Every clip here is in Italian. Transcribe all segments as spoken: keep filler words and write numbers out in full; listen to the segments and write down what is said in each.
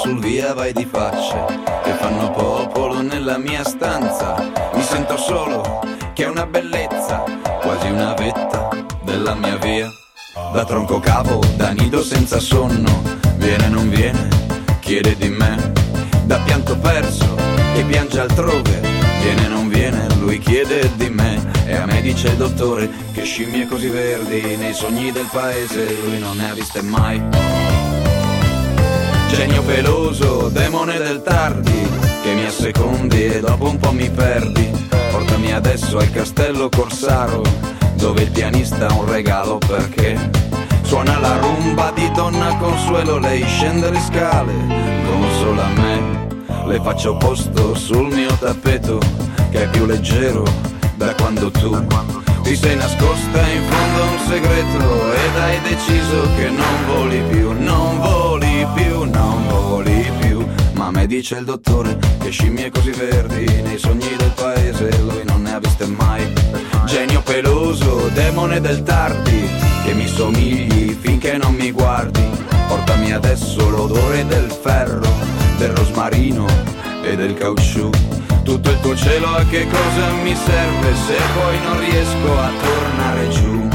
sul via vai di facce che fanno popolo nella mia stanza. Mi sento solo, che è una bellezza, quasi una vetta della mia via. Da tronco cavo, da nido senza sonno, viene non viene, chiede di me. Da pianto perso, che piange altrove, viene non viene, lui chiede di me. E a me dice il dottore che scimmie così verdi nei sogni del paese lui non ne ha viste mai. Genio peloso, demone del tardi, che mi assecondi e dopo un po' mi perdi. Portami adesso al castello Corsaro, dove il pianista ha un regalo perché suona la rumba di Donna Consuelo. Lei scende le scale, consola me, le faccio posto sul mio tappeto che è più leggero da quando tu ti sei nascosta in fondo a un segreto ed hai deciso che non voli più, non voli più, non voli più. Ma me dice il dottore che scimmie così verdi nei sogni del paese lui non ne ha viste mai. Genio peloso, demone del tardi, che mi somigli finché non mi guardi. Portami adesso l'odore del ferro, del rosmarino e del caucciù. Tutto il tuo cielo a che cosa mi serve se poi non riesco a tornare giù.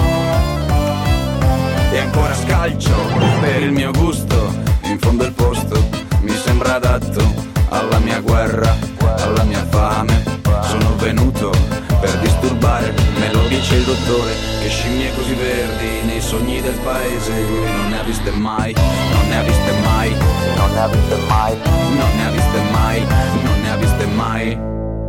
E ancora scalcio per il mio gusto, in fondo il posto mi sembra adatto alla mia guerra, alla mia fame. Sono venuto per disturbare, me lo dice il dottore che scimmie così verdi nei sogni del paese lui non ne ha viste mai, non ne ha viste mai, non ne ha viste mai, non ne ha viste mai, non ne ha viste mai.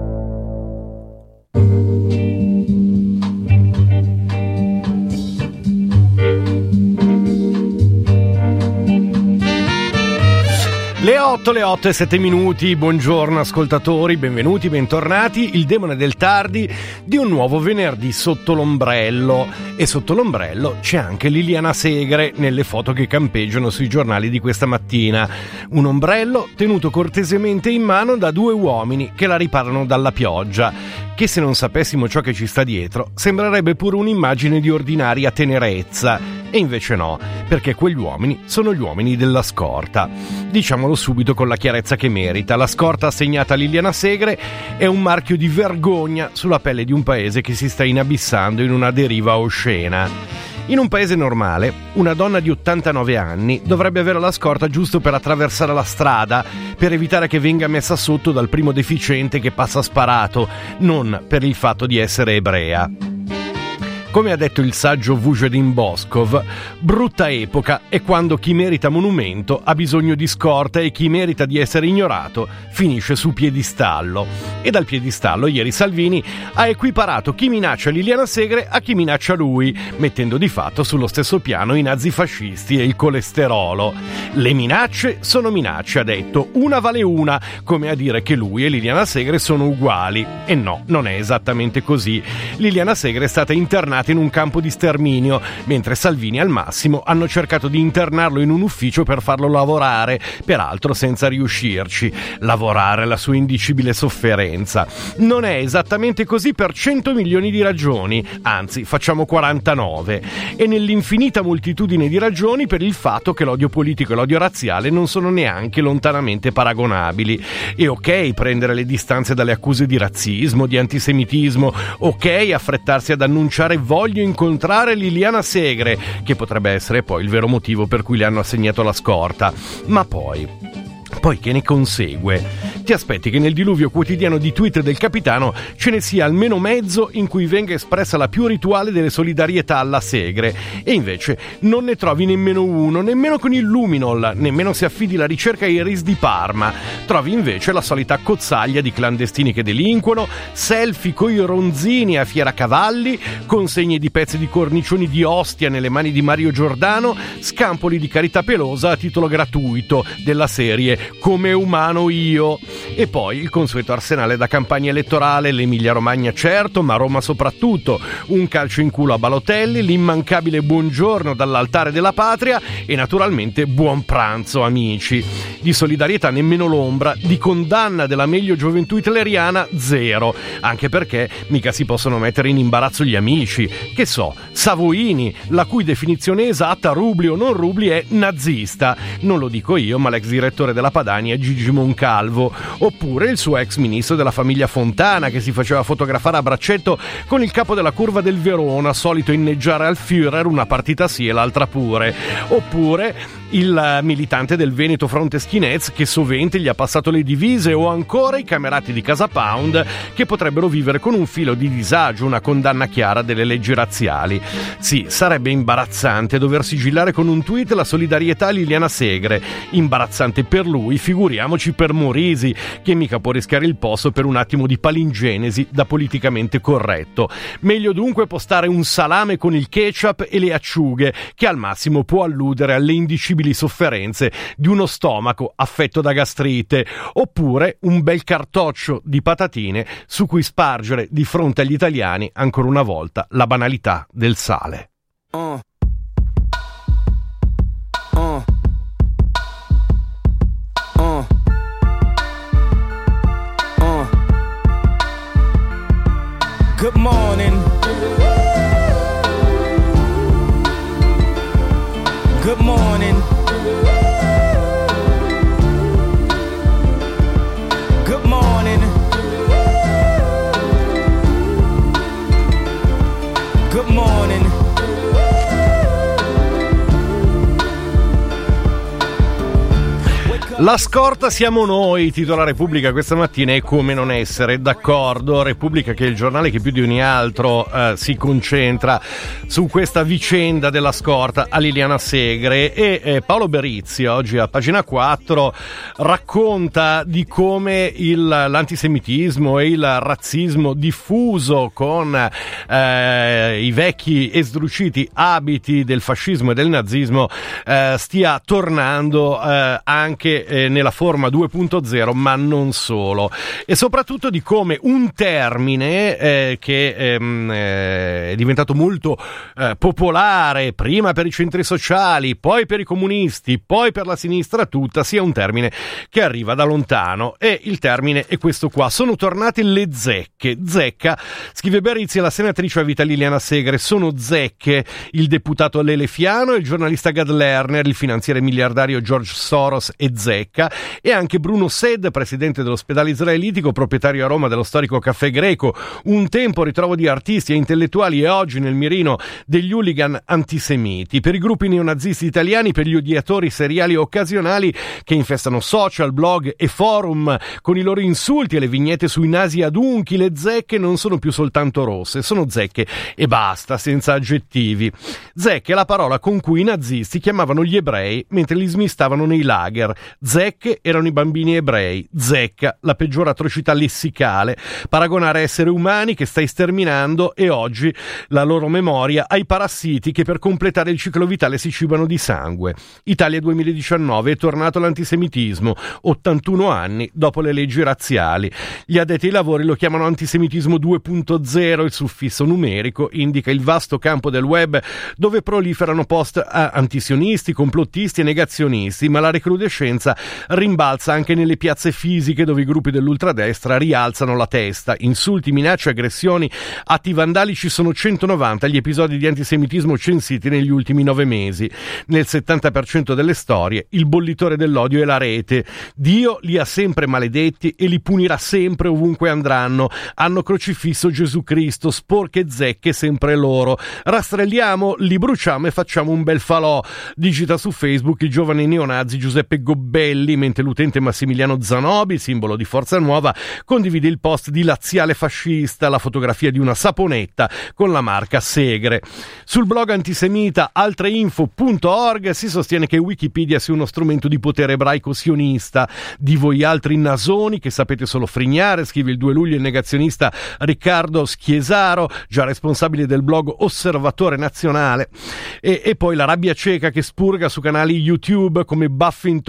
Le otto, le otto e sette minuti, buongiorno ascoltatori, benvenuti, bentornati. Il demone del tardi di un nuovo venerdì sotto l'ombrello. E sotto l'ombrello c'è anche Liliana Segre nelle foto che campeggiano sui giornali di questa mattina. Un ombrello tenuto cortesemente in mano da due uomini che la riparano dalla pioggia, che se non sapessimo ciò che ci sta dietro sembrerebbe pure un'immagine di ordinaria tenerezza. E invece no, perché quegli uomini sono gli uomini della scorta. Diciamolo subito con la chiarezza che merita: la scorta assegnata a Liliana Segre è un marchio di vergogna sulla pelle di un paese che si sta inabissando in una deriva oscena. In un paese normale, una donna di ottantanove anni dovrebbe avere la scorta giusto per attraversare la strada, per evitare che venga messa sotto dal primo deficiente che passa sparato, non per il fatto di essere ebrea. Come ha detto il saggio Vujadin Boskov, brutta epoca è quando chi merita monumento ha bisogno di scorta e chi merita di essere ignorato finisce su piedistallo. E dal piedistallo ieri Salvini ha equiparato chi minaccia Liliana Segre a chi minaccia lui, mettendo di fatto sullo stesso piano i nazifascisti e il colesterolo. Le minacce sono minacce, ha detto, una vale una, come a dire che lui e Liliana Segre sono uguali. E no, non è esattamente così. Liliana Segre è stata internata in un campo di sterminio, mentre Salvini al massimo hanno cercato di internarlo in un ufficio per farlo lavorare, peraltro senza riuscirci. Lavorare la sua indicibile sofferenza. Non è esattamente così per cento milioni di ragioni, anzi facciamo quarantanove, e nell'infinita moltitudine di ragioni per il fatto che l'odio politico e l'odio razziale non sono neanche lontanamente paragonabili. E ok prendere le distanze dalle accuse di razzismo, di antisemitismo, ok affrettarsi ad annunciare voglio incontrare Liliana Segre, che potrebbe essere poi il vero motivo per cui le hanno assegnato la scorta. Ma poi... Poi che ne consegue? Ti aspetti che nel diluvio quotidiano di tweet del capitano ce ne sia almeno mezzo in cui venga espressa la più rituale delle solidarietà alla Segre, e invece non ne trovi nemmeno uno, nemmeno con il Luminol, nemmeno se affidi la ricerca ai R I S di Parma. Trovi invece la solita cozzaglia di clandestini che delinquono, selfie coi ronzini a Fieracavalli, consegne di pezzi di cornicioni di Ostia nelle mani di Mario Giordano, scampoli di carità pelosa a titolo gratuito della serie Come umano io. E poi il consueto arsenale da campagna elettorale, l'Emilia Romagna certo, ma Roma soprattutto, un calcio in culo a Balotelli, l'immancabile buongiorno dall'altare della patria e naturalmente buon pranzo amici. Di solidarietà nemmeno l'ombra, di condanna della meglio gioventù hitleriana zero, anche perché mica si possono mettere in imbarazzo gli amici. Che so, Savoini, la cui definizione esatta, rubli o non rubli, è nazista. Non lo dico io, ma l'ex direttore della Padania Gigi Moncalvo. Oppure il suo ex ministro della famiglia Fontana, che si faceva fotografare a braccetto con il capo della curva del Verona, solito inneggiare al Führer una partita sì e l'altra pure. Oppure il militante del Veneto Fronteschinez, che sovente gli ha passato le divise, o ancora i camerati di Casa Pound, che potrebbero vivere con un filo di disagio una condanna chiara delle leggi razziali. Sì, sarebbe imbarazzante dover sigillare con un tweet la solidarietà a Liliana Segre. Imbarazzante per lui, figuriamoci per Morisi, che mica può rischiare il posto per un attimo di palingenesi da politicamente corretto. Meglio dunque postare un salame con il ketchup e le acciughe, che al massimo può alludere alle indicibili sofferenze di uno stomaco affetto da gastrite, oppure un bel cartoccio di patatine su cui spargere di fronte agli italiani ancora una volta la banalità del sale. Uh. Uh. Uh. Uh. Good morning. Good morning. Good morning. Good morning. La scorta siamo noi, titola Repubblica questa mattina, e come non essere d'accordo. Repubblica, che è il giornale che più di ogni altro eh, si concentra su questa vicenda della scorta a Liliana Segre, e eh, Paolo Berizzi oggi a pagina quattro racconta di come il, l'antisemitismo e il razzismo diffuso con eh, i vecchi e sdruciti abiti del fascismo e del nazismo eh, stia tornando eh, anche Eh, nella forma due punto zero, ma non solo, e soprattutto di come un termine eh, che ehm, eh, è diventato molto eh, popolare prima per i centri sociali, poi per i comunisti, poi per la sinistra tutta, sia un termine che arriva da lontano. E il termine è questo qua: sono tornate le zecche. Zecca, scrive Berizzi, la senatrice a vita Liliana Segre. Sono zecche il deputato Lele Fiano, il giornalista Gad Lerner, il finanziere miliardario George Soros e Zecca, e anche Bruno Sed, presidente dell'ospedale israelitico, proprietario a Roma dello storico Caffè Greco, un tempo ritrovo di artisti e intellettuali e oggi nel mirino degli hooligan antisemiti, per i gruppi neonazisti italiani, per gli odiatori seriali occasionali che infestano social, blog e forum con i loro insulti e le vignette sui nasi adunchi. Le zecche non sono più soltanto rosse, sono zecche e basta, senza aggettivi. Zecche è la parola con cui i nazisti chiamavano gli ebrei mentre li smistavano nei lager. Zecche erano i bambini ebrei. Zecca, la peggiore atrocità lessicale, paragonare esseri umani che stai sterminando e oggi la loro memoria ai parassiti che per completare il ciclo vitale si cibano di sangue. Italia duemiladiciannove, è tornato l'antisemitismo, ottantuno anni dopo le leggi razziali. Gli addetti ai lavori lo chiamano antisemitismo due punto zero, il suffisso numerico indica il vasto campo del web dove proliferano post antisionisti, complottisti e negazionisti, ma la recrudescenza rimbalza anche nelle piazze fisiche dove i gruppi dell'ultradestra rialzano la testa. Insulti, minacce, aggressioni, atti vandalici, sono centonovanta gli episodi di antisemitismo censiti negli ultimi nove mesi. Nel settanta per cento delle storie il bollitore dell'odio è la rete. Dio li ha sempre maledetti e li punirà sempre ovunque andranno. Hanno crocifisso Gesù Cristo, sporche zecche sempre loro. Rastrelliamo, li bruciamo e facciamo un bel falò, digita su Facebook il giovane neonazi Giuseppe Gobelli, mentre l'utente Massimiliano Zanobi, simbolo di Forza Nuova, condivide il post di Laziale fascista, la fotografia di una saponetta con la marca Segre. Sul blog antisemita altreinfo punto org si sostiene che Wikipedia sia uno strumento di potere ebraico sionista. Di voi altri nasoni che sapete solo frignare, scrive il due luglio il negazionista Riccardo Schiesaro, già responsabile del blog Osservatore Nazionale. E, e poi la rabbia cieca che spurga su canali YouTube come Buffington Post,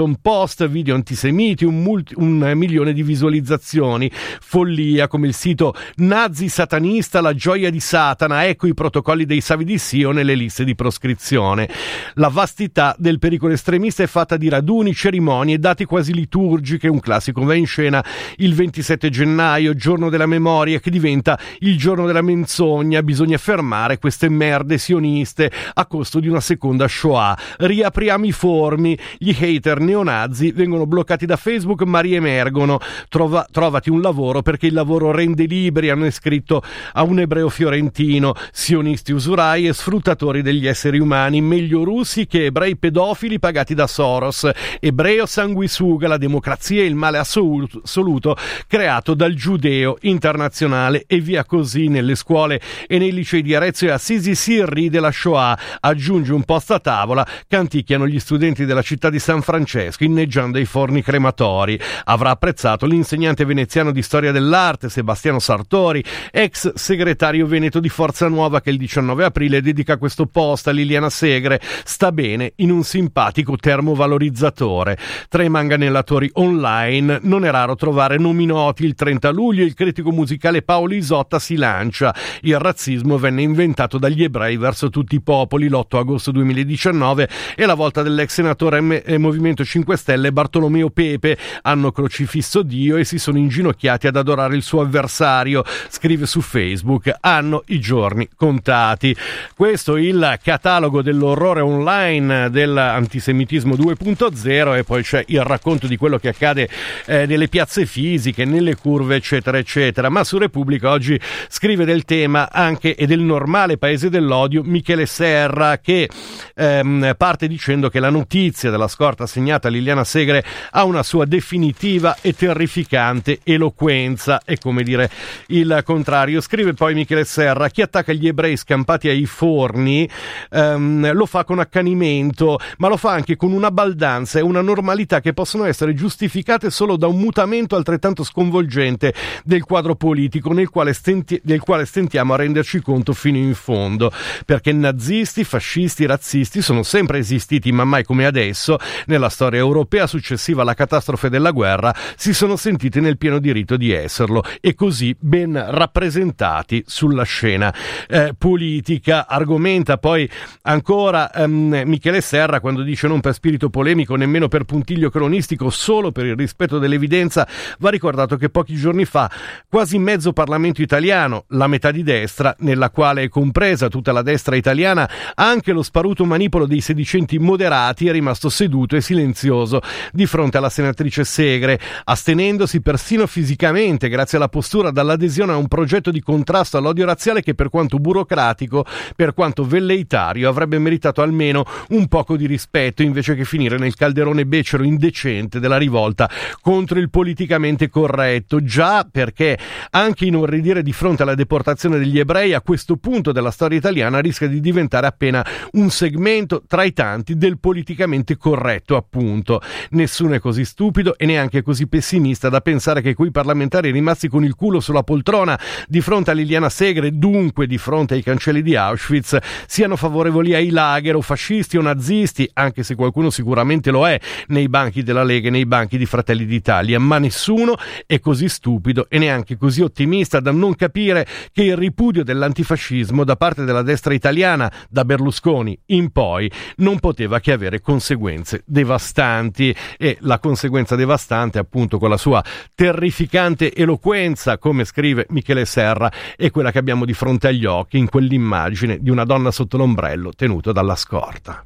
post, video antisemiti, un, multi, un milione di visualizzazioni, follia come il sito nazi satanista La gioia di Satana, ecco i protocolli dei Savi di Sio nelle liste di proscrizione. La vastità del pericolo estremista è fatta di raduni, cerimonie, date quasi liturgiche. Un classico va in scena il ventisette gennaio, giorno della memoria, che diventa il giorno della menzogna. Bisogna fermare queste merde sioniste a costo di una seconda Shoah. Riapriamo i forni, gli hater neonazi vengono bloccati da Facebook ma riemergono. Trova, trovati un lavoro perché il lavoro rende liberi, hanno scritto a un ebreo fiorentino. Sionisti usurai e sfruttatori degli esseri umani, meglio russi che ebrei pedofili pagati da Soros. Ebreo sanguisuga, la democrazia è il male assoluto, assoluto creato dal giudeo internazionale. E via così. Nelle scuole e nei licei di Arezzo e Assisi si ride la Shoah. Aggiunge un post a tavola, canticchiano gli studenti della città di San Francesco inneggiando ai forni crematori. Avrà apprezzato l'insegnante veneziano di storia dell'arte Sebastiano Sartori, ex segretario veneto di Forza Nuova, che il diciannove aprile dedica questo post a Liliana Segre. Sta bene in un simpatico termovalorizzatore. Tra i manganellatori online non è raro trovare nomi noti. Il trenta luglio il critico musicale Paolo Isotta si lancia. Il razzismo venne inventato dagli ebrei verso tutti i popoli, l'otto agosto duemiladiciannove, e la volta dell'ex senatore M- Movimento cinque Stelle Bartolomeo Pepe. Hanno crocifisso Dio e si sono inginocchiati ad adorare il suo avversario, scrive su Facebook. Hanno i giorni contati. Questo il catalogo dell'orrore online dell'antisemitismo due punto zero, e poi c'è il racconto di quello che accade eh, nelle piazze fisiche, nelle curve, eccetera eccetera. Ma su Repubblica oggi scrive del tema anche e del normale paese dell'odio Michele Serra, che ehm, parte dicendo che la notizia della scorta assegnata a Liliana Segre ha una sua definitiva e terrificante eloquenza, è come dire il contrario. Scrive poi Michele Serra: chi attacca gli ebrei scampati ai forni ehm, lo fa con accanimento, ma lo fa anche con una baldanza e una normalità che possono essere giustificate solo da un mutamento altrettanto sconvolgente del quadro politico nel quale, stenti- del quale stentiamo a renderci conto fino in fondo, perché nazisti, fascisti, razzisti sono sempre esistiti, ma mai come adesso nella storia europea successiva alla catastrofe della guerra si sono sentiti nel pieno diritto di esserlo, e così ben rappresentati sulla scena eh, politica. Argomenta poi ancora ehm, Michele Serra quando dice: non per spirito polemico, nemmeno per puntiglio cronistico, solo per il rispetto dell'evidenza, va ricordato che pochi giorni fa quasi mezzo Parlamento italiano, la metà di destra, nella quale è compresa tutta la destra italiana, anche lo sparuto manipolo dei sedicenti moderati, è rimasto seduto e silenzioso di fronte alla senatrice Segre, astenendosi persino fisicamente grazie alla postura dall'adesione a un progetto di contrasto all'odio razziale che, per quanto burocratico, per quanto velleitario, avrebbe meritato almeno un poco di rispetto, invece che finire nel calderone becero indecente della rivolta contro il politicamente corretto. Già perché anche inorridire di fronte alla deportazione degli ebrei a questo punto della storia italiana rischia di diventare appena un segmento tra i tanti del politicamente corretto, appunto. Nessuno è così stupido e neanche così pessimista da pensare che quei parlamentari rimasti con il culo sulla poltrona di fronte a Liliana Segre, dunque di fronte ai cancelli di Auschwitz, siano favorevoli ai lager o fascisti o nazisti, anche se qualcuno sicuramente lo è nei banchi della Lega e nei banchi di Fratelli d'Italia, ma nessuno è così stupido e neanche così ottimista da non capire che il ripudio dell'antifascismo da parte della destra italiana, da Berlusconi in poi, non poteva che avere conseguenze devastanti. E la conseguenza devastante, appunto, con la sua terrificante eloquenza, come scrive Michele Serra, è quella che abbiamo di fronte agli occhi in quell'immagine di una donna sotto l'ombrello tenuto dalla scorta.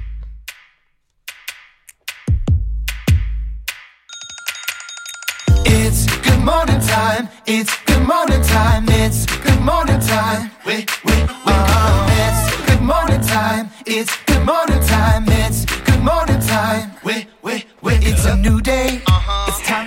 It's good morning time, it's good morning time, it's good morning time. Wait, wait, wake up. It's good morning time, it's good morning time, it's good morning time. Wait, wait, wait. It's a new day, it's time to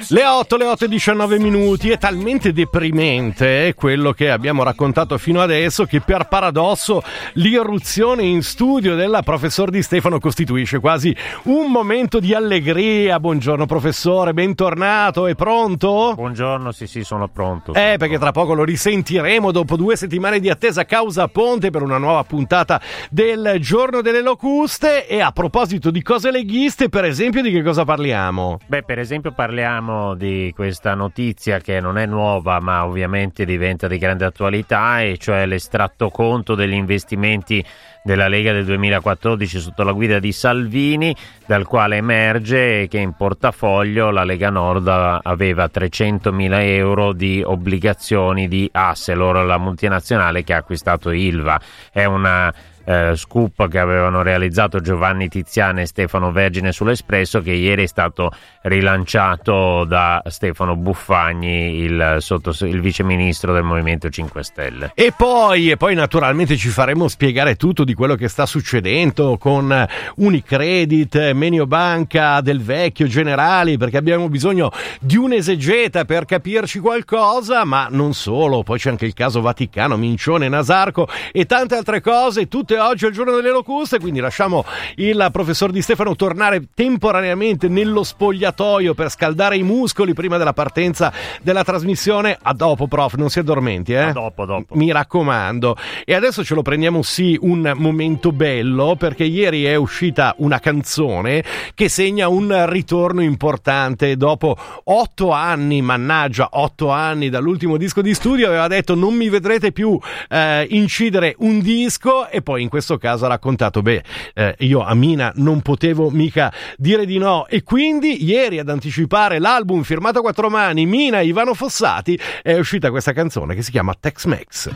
Le otto, le otto e diciannove minuti. È talmente deprimente quello che abbiamo raccontato fino adesso che per paradosso l'irruzione in studio della professor Di Stefano costituisce quasi un momento di allegria. Buongiorno professore, bentornato, è pronto? Buongiorno, sì sì, sono pronto. Eh, perché tra poco lo risentiremo dopo due settimane di attesa causa ponte per una nuova puntata del Giorno delle Locuste. E a proposito di cose leghiste, per esempio, di che cosa parliamo? Beh, per esempio parliamo di questa notizia che non è nuova ma ovviamente diventa di grande attualità, e cioè l'estratto conto degli investimenti della Lega del duemilaquattordici sotto la guida di Salvini, dal quale emerge che in portafoglio la Lega Nord aveva trecentomila euro di obbligazioni di Arcelor, la multinazionale che ha acquistato Ilva. È una Eh, scoop che avevano realizzato Giovanni Tiziana e Stefano Vergine sull'Espresso, che ieri è stato rilanciato da Stefano Buffagni, il, sotto, il viceministro del Movimento cinque Stelle. E poi, e poi naturalmente ci faremo spiegare tutto di quello che sta succedendo con Unicredit, Mediobanca, Del Vecchio, Generali, perché abbiamo bisogno di un'esegeta per capirci qualcosa, ma non solo, poi c'è anche il caso Vaticano, Mincione, Nasarco e tante altre cose, tutte oggi è il Giorno delle Locuste, quindi lasciamo il professor Di Stefano tornare temporaneamente nello spogliatoio per scaldare i muscoli prima della partenza della trasmissione. A dopo, prof, non si addormenti, eh? A dopo, dopo. Mi raccomando. E adesso ce lo prendiamo sì un momento bello, perché ieri è uscita una canzone che segna un ritorno importante. Dopo otto anni, mannaggia, otto anni dall'ultimo disco di studio, aveva detto non mi vedrete più eh, incidere un disco, e poi in questo caso ha raccontato, beh, eh, io a Mina non potevo mica dire di no, e quindi ieri ad anticipare l'album firmato a quattro mani, Mina e Ivano Fossati, è uscita questa canzone che si chiama Tex-Mex.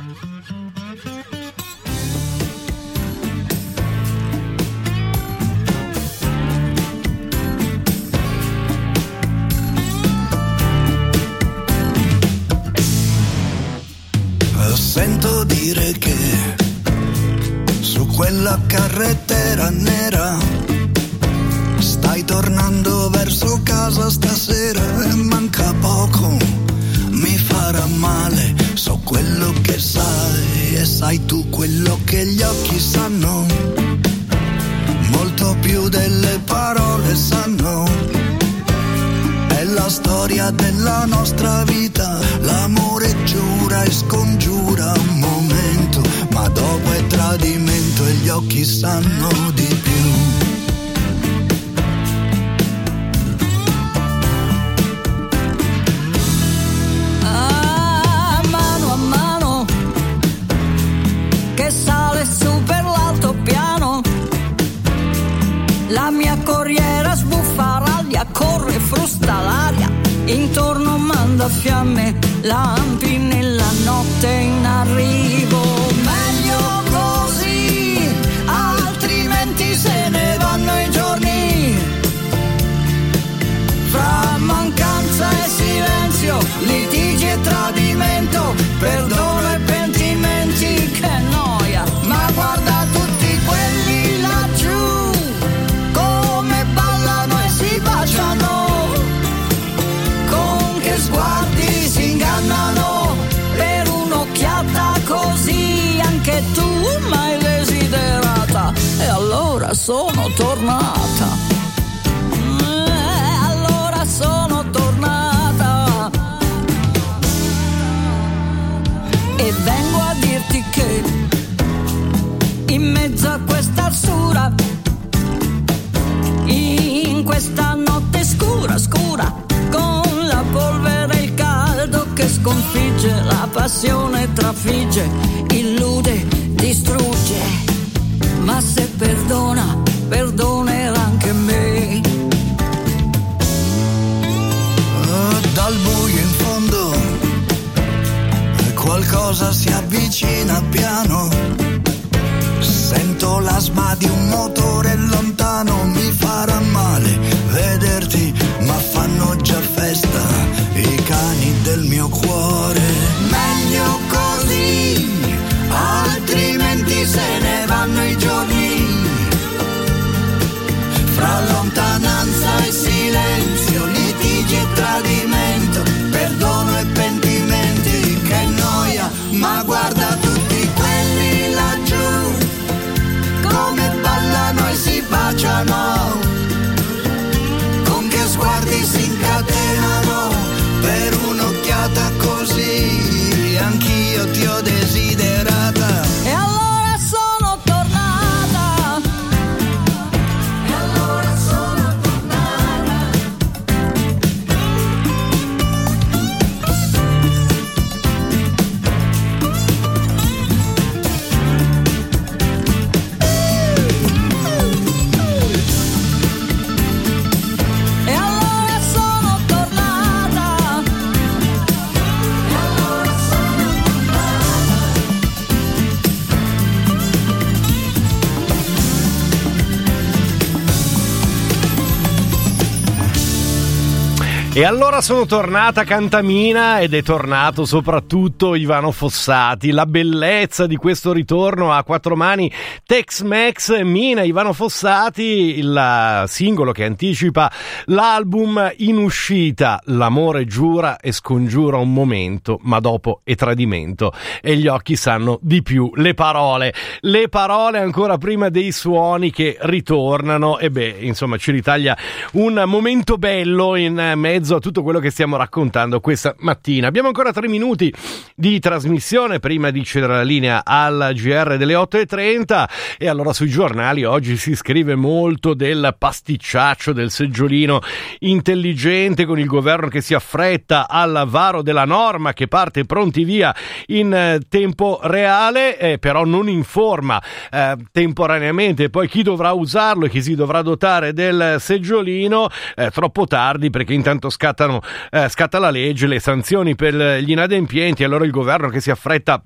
Sento dire che su quella carrettera nera stai tornando verso casa stasera, e manca poco, mi farà male, so quello che sai e sai tu quello che gli occhi sanno, molto più delle parole sanno. È la storia della nostra vita, l'amore giura e scongiura un momento, ma dopo è tradimento e gli occhi sanno di più. Ah, mano a mano che sale su per l'altopiano, la mia corriera sbuffa raglia, corre, frusta l'aria, intorno manda fiamme, lampi nella notte in arrivo. Meglio così, altrimenti se ne vanno i giorni, fra mancanza e silenzio, litigi e tradimento, perdono e pentimenti, che noia, ma guarda tutti quelli laggiù come ballano e si baciano, con che sguardi si ingannano, per un'occhiata così anche tu m'hai desiderata, e allora sono tornata, e allora sono tornata, e vengo a dirti che in mezzo a questa arsura, in questa notte scura, scura, con la polvere e il caldo che sconfigge, la passione trafigge, illude, distrugge, ma se perdona, perdonerà anche me. Oh, dal buio in fondo qualcosa si avvicina piano, sento l'asma di un motore lontano, mi farà male vederti, ma fanno già festa i cani del mio cuore. Meglio così, altrimenti se ne vanno i giorni, fra lontananza e silenzio, litigi baci e tradimento, perdono e pentimenti, che noia, ma guarda tutti quelli laggiù, come ballano e si baciano, con che sguardi si incatenano, per un'occhiata così, anch'io ti ho desiderata. E allora sono tornata, e allora sono tornata. E allora sono tornata, e allora sono E allora sono tornata Cantamina ed è tornato soprattutto Ivano Fossati. La bellezza di questo ritorno a quattro mani Tex-Mex, Mina, Ivano Fossati, il singolo che anticipa l'album in uscita. L'amore giura e scongiura un momento, ma dopo è tradimento e gli occhi sanno di più. Le parole, le parole ancora prima dei suoni che ritornano e beh, insomma ci ritaglia un momento bello in mezzo a tutto quello che stiamo raccontando questa mattina. Abbiamo ancora tre minuti di trasmissione prima di cedere la linea al G R delle otto e trenta e allora sui giornali oggi si scrive molto del pasticciaccio del seggiolino intelligente con il governo che si affretta al varo della norma che parte pronti via in tempo reale, eh, però non informa eh, temporaneamente poi chi dovrà usarlo e chi si dovrà dotare del seggiolino, eh, troppo tardi perché intanto scattano, eh, scatta la legge, le sanzioni per gli inadempienti, allora il governo che si affretta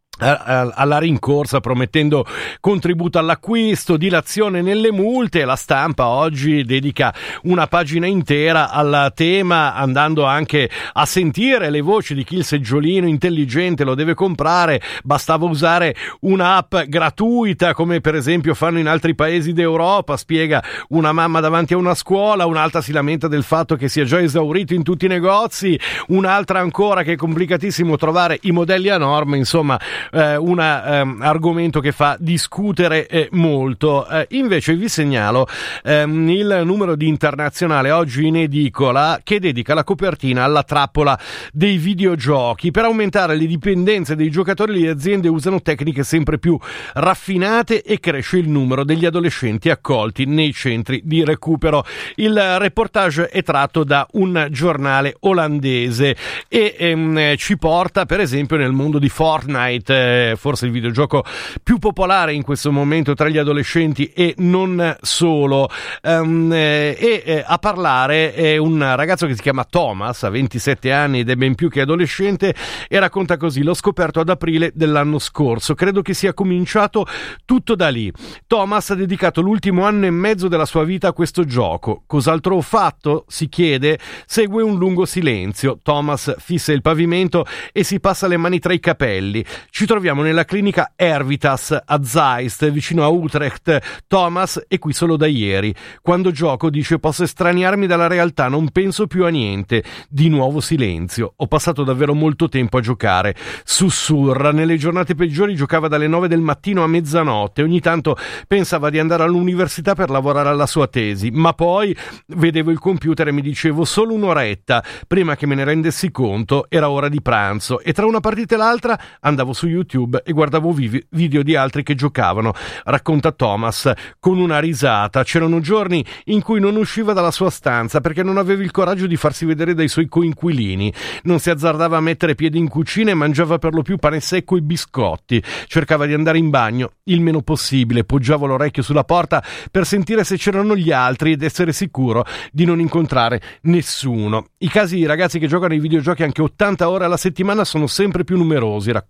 alla rincorsa promettendo contributo all'acquisto, dilazione nelle multe. La Stampa oggi dedica una pagina intera al tema, andando anche a sentire le voci di chi il seggiolino intelligente lo deve comprare. Bastava usare un'app gratuita come per esempio fanno in altri paesi d'Europa, spiega una mamma davanti a una scuola, un'altra si lamenta del fatto che sia già esaurito in tutti i negozi, un'altra ancora che è complicatissimo trovare i modelli a norma. Insomma, Eh, un um, argomento che fa discutere eh, molto. Eh, invece vi segnalo ehm, il numero di Internazionale oggi in edicola che dedica la copertina alla trappola dei videogiochi. Per aumentare le dipendenze dei giocatori le aziende usano tecniche sempre più raffinate e cresce il numero degli adolescenti accolti nei centri di recupero. Il reportage è tratto da un giornale olandese e ehm, ci porta per esempio nel mondo di Fortnite, forse il videogioco più popolare in questo momento tra gli adolescenti e non solo. Um, eh, e eh, a parlare è un ragazzo che si chiama Thomas, ha ventisette anni ed è ben più che adolescente, e racconta così: l'ho scoperto ad aprile dell'anno scorso, credo che sia cominciato tutto da lì. Thomas ha dedicato l'ultimo anno e mezzo della sua vita a questo gioco. Cos'altro ho fatto? Si chiede. Segue un lungo silenzio. Thomas fissa il pavimento e si passa le mani tra i capelli. Ci troviamo nella clinica Ervitas a Zeist, vicino a Utrecht. Thomas è qui solo da ieri. Quando gioco, dice, posso estraniarmi dalla realtà, non penso più a niente. Di nuovo silenzio. Ho passato davvero molto tempo a giocare. Sussurra. Nelle giornate peggiori giocava dalle nove del mattino a mezzanotte. Ogni tanto pensava di andare all'università per lavorare alla sua tesi, ma poi vedevo il computer e mi dicevo solo un'oretta. Prima che me ne rendessi conto era ora di pranzo e tra una partita e l'altra andavo su YouTube e guardavo video di altri che giocavano, racconta Thomas con una risata. C'erano giorni in cui non usciva dalla sua stanza perché non aveva il coraggio di farsi vedere dai suoi coinquilini, non si azzardava a mettere piedi in cucina e mangiava per lo più pane secco e biscotti, cercava di andare in bagno il meno possibile, poggiava l'orecchio sulla porta per sentire se c'erano gli altri ed essere sicuro di non incontrare nessuno. I casi di ragazzi che giocano ai videogiochi anche ottanta ore alla settimana sono sempre più numerosi, racconta l'articolo.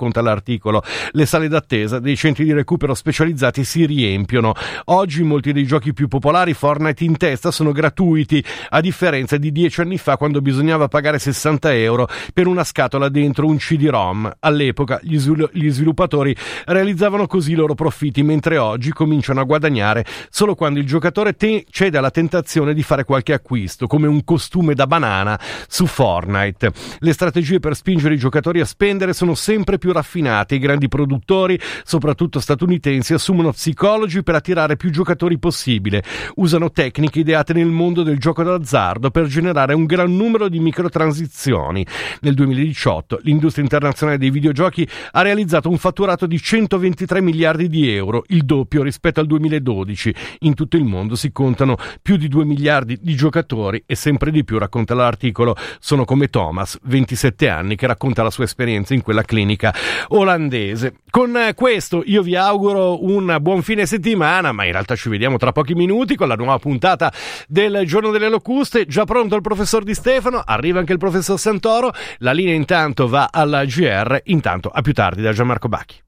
l'articolo. Le sale d'attesa dei centri di recupero specializzati si riempiono. Oggi molti dei giochi più popolari, Fortnite in testa, sono gratuiti, a differenza di dieci anni fa quando bisognava pagare sessanta euro per una scatola dentro un C D-ROM. All'epoca gli, svil- gli sviluppatori realizzavano così i loro profitti, mentre oggi cominciano a guadagnare solo quando il giocatore te- cede alla tentazione di fare qualche acquisto, come un costume da banana su Fortnite. Le strategie per spingere i giocatori a spendere sono sempre più raffinate. I grandi produttori, soprattutto statunitensi, assumono psicologi per attirare più giocatori possibile. Usano tecniche ideate nel mondo del gioco d'azzardo per generare un gran numero di microtransazioni. Nel duemiladiciotto l'industria internazionale dei videogiochi ha realizzato un fatturato di centoventitré miliardi di euro, il doppio rispetto al duemiladodici. In tutto il mondo si contano più di due miliardi di giocatori e sempre di più, racconta l'articolo, sono come Thomas, ventisette anni, che racconta la sua esperienza in quella clinica olandese. Con questo io vi auguro un buon fine settimana, ma in realtà ci vediamo tra pochi minuti con la nuova puntata del Giorno delle Locuste. Già pronto il professor Di Stefano, arriva anche il professor Santoro, la linea intanto va alla G R, intanto a più tardi da Gianmarco Bacchi.